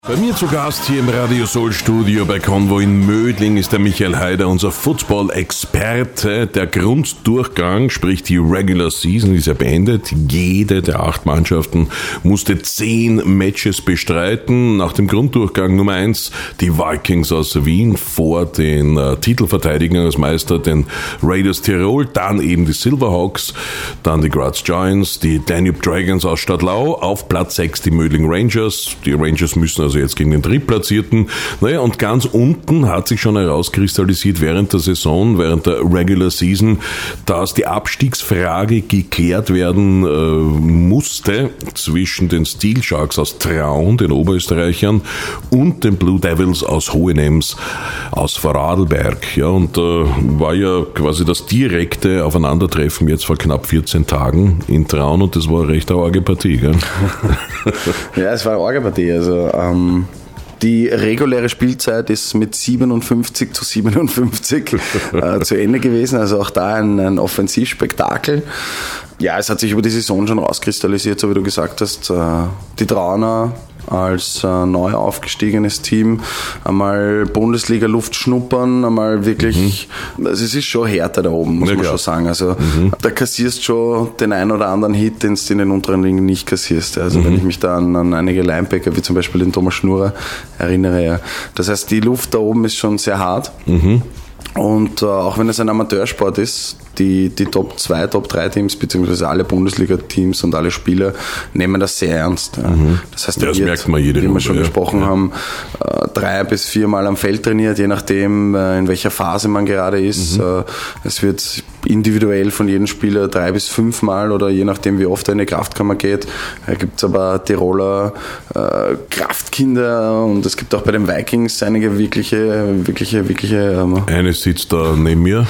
Bei mir zu Gast hier im Radio Soul Studio bei Convo in Mödling ist der Michael Heider, unser Football-Experte. Der Grunddurchgang, sprich die Regular Season, ist ja beendet. Jede der 8 Mannschaften musste 10 Matches bestreiten. Nach dem Grunddurchgang Nummer 1 die Vikings aus Wien vor den Titelverteidigern als Meister, den Raiders Tirol, dann eben die Silverhawks, dann die Graz Giants, die Danube Dragons aus Stadlau, auf Platz 6 die Mödling Rangers. Die Rangers müssen also jetzt gegen den Drittplatzierten. Naja, und ganz unten hat sich schon herauskristallisiert während der Saison, während der Regular Season, dass die Abstiegsfrage geklärt werden musste zwischen den Steel Sharks aus Traun, den Oberösterreichern, und den Blue Devils aus Hohenems, aus Vorarlberg. Ja, und war ja quasi das direkte Aufeinandertreffen jetzt vor knapp 14 Tagen in Traun, und das war eine recht arge Partie, gell? Ja, es war eine arge Partie. Also, die reguläre Spielzeit ist mit 57-57 zu Ende gewesen, also auch da ein Offensivspektakel. Ja, es hat sich über die Saison schon rauskristallisiert, so wie du gesagt hast. Die Trauner als neu aufgestiegenes Team einmal Bundesliga-Luft schnuppern, einmal wirklich, also es ist schon härter da oben, muss man schon sagen. Also da kassierst schon den einen oder anderen Hit, den du in den unteren Ligen nicht kassierst. Also wenn ich mich da an einige Linebacker, wie zum Beispiel den Thomas Schnurrer, erinnere. Ja. Das heißt, die Luft da oben ist schon sehr hart. Und auch wenn es ein Amateursport ist, die Top 2, Top 3 Teams, beziehungsweise alle Bundesliga-Teams und alle Spieler nehmen das sehr ernst. Das heißt, das merkt man jede wie Runde, wir schon gesprochen haben, 3 bis 4 Mal am Feld trainiert, je nachdem, in welcher Phase man gerade ist. Es wird individuell von jedem Spieler 3 bis 5 Mal oder je nachdem, wie oft er in die Kraftkammer geht. Da gibt es aber Tiroler Kraftkinder, und es gibt auch bei den Vikings einige wirkliche Eine sitzt da neben mir.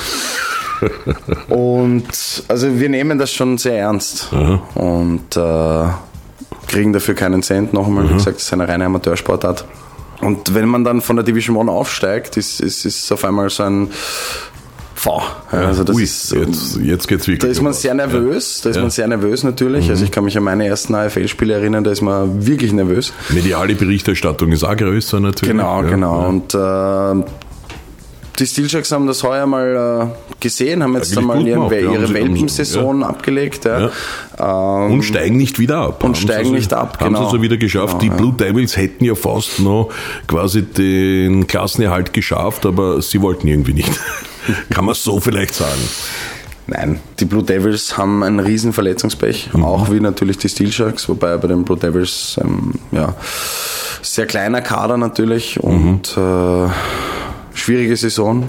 Und also wir nehmen das schon sehr ernst. Und kriegen dafür keinen Cent. Noch einmal, wie gesagt, das ist eine reine Amateursportart. Und wenn man dann von der Division 1 aufsteigt, ist auf einmal so ein Also das ist, jetzt geht's wirklich. Da ist man sehr nervös, man sehr nervös natürlich. Also ich kann mich an meine ersten AFL-Spiele erinnern, da ist man wirklich nervös. Mediale Berichterstattung ist auch größer natürlich. Genau. Und die Steel Sharks haben das heuer mal gesehen, haben jetzt einmal ihre Welpensaison abgelegt. Und steigen nicht wieder ab. Haben sie so wieder geschafft. Die Blue Devils hätten ja fast noch quasi den Klassenerhalt geschafft, aber sie wollten irgendwie nicht. Kann man so vielleicht sagen. Nein, die Blue Devils haben ein riesen Verletzungspech, auch wie natürlich die Steel Sharks, wobei bei den Blue Devils sehr kleiner Kader natürlich und schwierige Saison.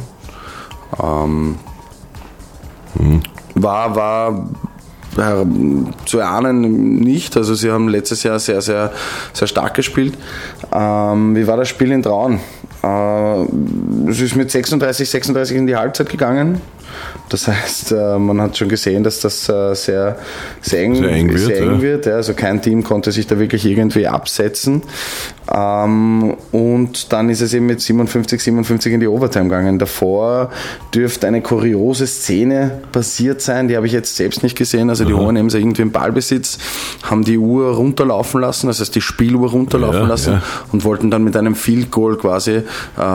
War zu erahnen nicht. Also sie haben letztes Jahr sehr, sehr, sehr stark gespielt. Wie war das Spiel in Traun? Es ist mit 36 in die Halbzeit gegangen. Das heißt, man hat schon gesehen, dass das sehr eng wird. Ja. Also kein Team konnte sich da wirklich irgendwie absetzen. Und dann ist es eben mit 57 in die Overtime gegangen. Davor dürfte eine kuriose Szene passiert sein, die habe ich jetzt selbst nicht gesehen. Also die Hohenems irgendwie im Ballbesitz, haben die Uhr runterlaufen lassen, das heißt die Spieluhr runterlaufen lassen und wollten dann mit einem Field Goal quasi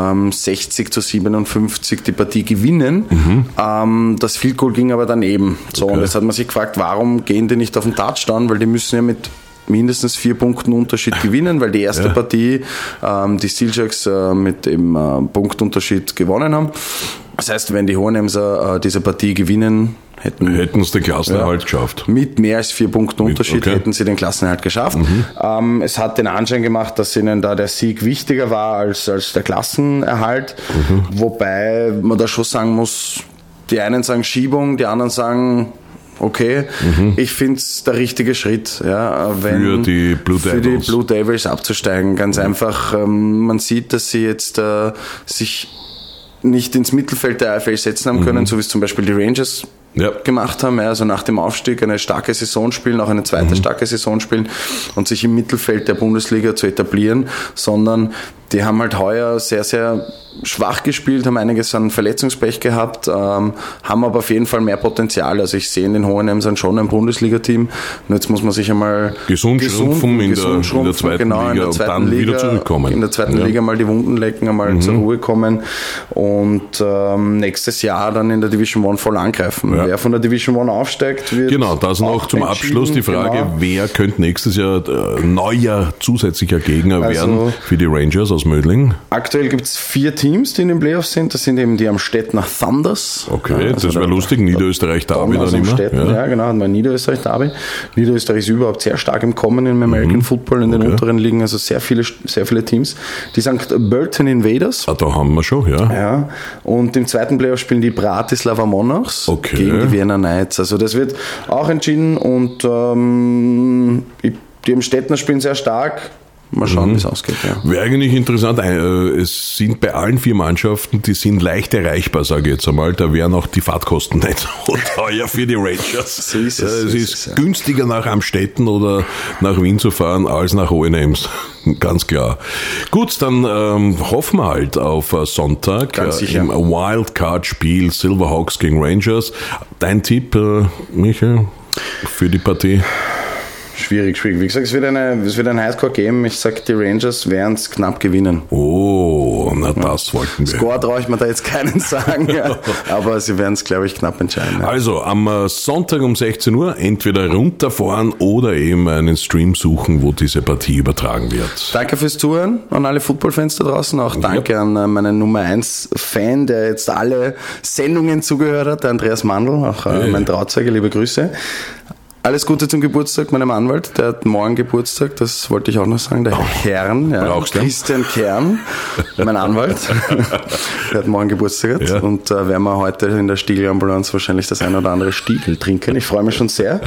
60-57 die Partie gewinnen. Das Field Goal ging aber daneben. Und jetzt hat man sich gefragt, warum gehen die nicht auf den Touchdown, weil die müssen ja mit mindestens 4 Punkten Unterschied gewinnen, weil die erste Partie die Steel Sharks mit dem Punktunterschied gewonnen haben. Das heißt, wenn die Hohenemser diese Partie gewinnen, hätten sie den Klassenerhalt geschafft. Mit mehr als 4 Punkten Unterschied hätten sie den Klassenerhalt geschafft. Es hat den Anschein gemacht, dass ihnen da der Sieg wichtiger war als der Klassenerhalt. Wobei man da schon sagen muss, die einen sagen Schiebung, die anderen sagen okay. Ich finde es der richtige Schritt, für die Blue Devils abzusteigen. Ganz einfach, man sieht, dass sie jetzt sich nicht ins Mittelfeld der AFL setzen haben können, so wie es zum Beispiel die Rangers gemacht haben. Also nach dem Aufstieg eine starke Saison spielen, auch eine zweite starke Saison spielen und sich im Mittelfeld der Bundesliga zu etablieren, sondern Die haben halt heuer sehr, sehr schwach gespielt, haben einiges an Verletzungspech gehabt, haben aber auf jeden Fall mehr Potenzial. Also ich sehe in den Hohenems schon ein Bundesliga-Team. Und jetzt muss man sich einmal gesund schrumpfen in der zweiten Liga und dann wieder zurückkommen. In der zweiten Liga mal die Wunden lecken, einmal zur Ruhe kommen und nächstes Jahr dann in der Division 1 voll angreifen. Ja. Wer von der Division 1 aufsteigt, wird genau, das noch zum Abschluss die Frage, wer könnte nächstes Jahr neuer zusätzlicher Gegner werden für die Rangers aus Mödling? Aktuell gibt es 4 Teams, die in den Playoffs sind. Das sind eben die Amstettner Thunders. Okay, also das wäre lustig. Niederösterreich-Derby dann immer. Ja, genau, haben wir Niederösterreich-Derby. Niederösterreich ist überhaupt sehr stark im Kommen im American Football, in den unteren Ligen, also sehr viele Teams. Die St. Pölten Invaders. Da haben wir schon, ja. Und im zweiten Playoff spielen die Bratislava Monarchs gegen die Vienna Knights. Also das wird auch entschieden und die Amstettner spielen sehr stark. Mal schauen, wie es ausgeht. Ja. Wäre eigentlich interessant. Es sind bei allen 4 Mannschaften, die sind leicht erreichbar, sage ich jetzt einmal. Da wären auch die Fahrtkosten nicht so teuer für die Rangers. So ist es. Es ist günstiger nach Amstetten oder nach Wien zu fahren als nach Hohenems. Ganz klar. Gut, dann hoffen wir halt auf Sonntag im Wildcard-Spiel Silverhawks gegen Rangers. Dein Tipp, Michael, für die Partie? Schwierig. Wie gesagt, es wird ein Highscore geben. Ich sage, die Rangers werden es knapp gewinnen. Oh, na das wollten wir. Score traue ich mir da jetzt keinen sagen, aber sie werden es, glaube ich, knapp entscheiden. Ja. Also am Sonntag um 16 Uhr entweder runterfahren oder eben einen Stream suchen, wo diese Partie übertragen wird. Danke fürs Zuhören an alle Footballfans da draußen. Auch danke an meinen Nummer 1 Fan, der jetzt alle Sendungen zugehört hat, der Andreas Mandl, auch mein Trauzeuge, liebe Grüße. Alles Gute zum Geburtstag meinem Anwalt, der hat morgen Geburtstag, das wollte ich auch noch sagen, der Kern, Christian Kern, mein Anwalt, der hat morgen Geburtstag und werden wir heute in der Stiegelambulanz wahrscheinlich das ein oder andere Stiegel trinken. Ich freue mich schon sehr.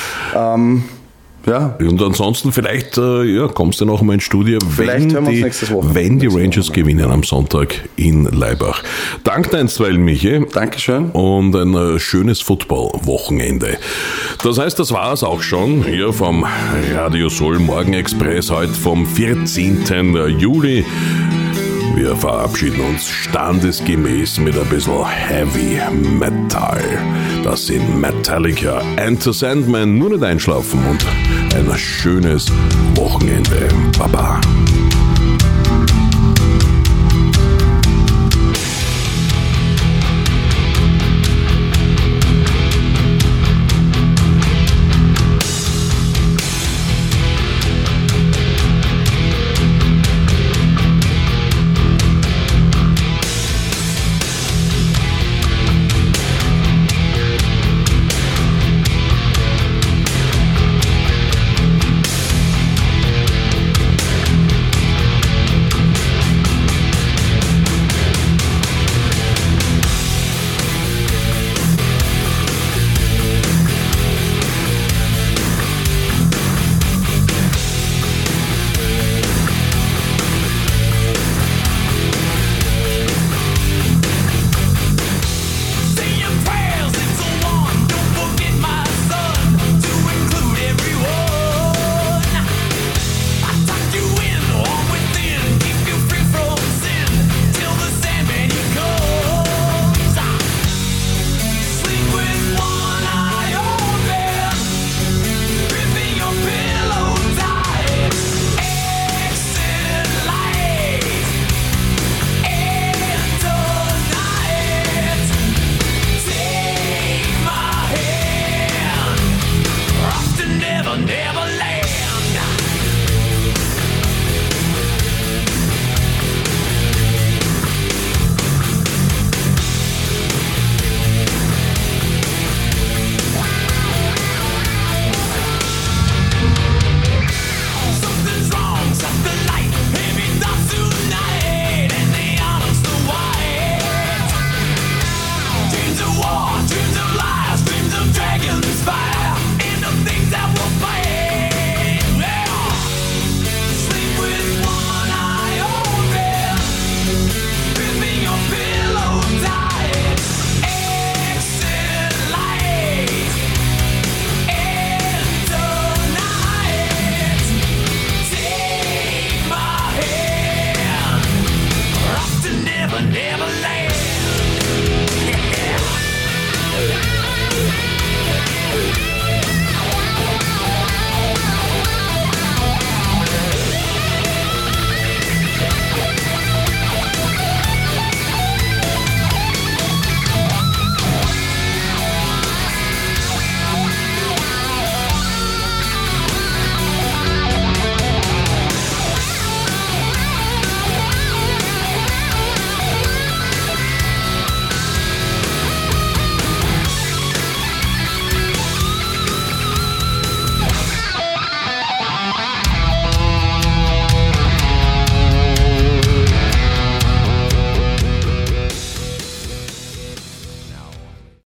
Und ansonsten vielleicht kommst du noch mal ins Studio, wenn die Rangers gewinnen am Sonntag in Laibach. Danke einstweilen, Michi. Dankeschön. Und ein schönes Football-Wochenende. Das heißt, das war es auch schon hier vom Radio Soul Morgenexpress heute vom 14. Juli. Wir verabschieden uns standesgemäß mit ein bisschen Heavy Metal. Das sind Metallica, Enter Sandman. Nur nicht einschlafen und ein schönes Wochenende. Baba.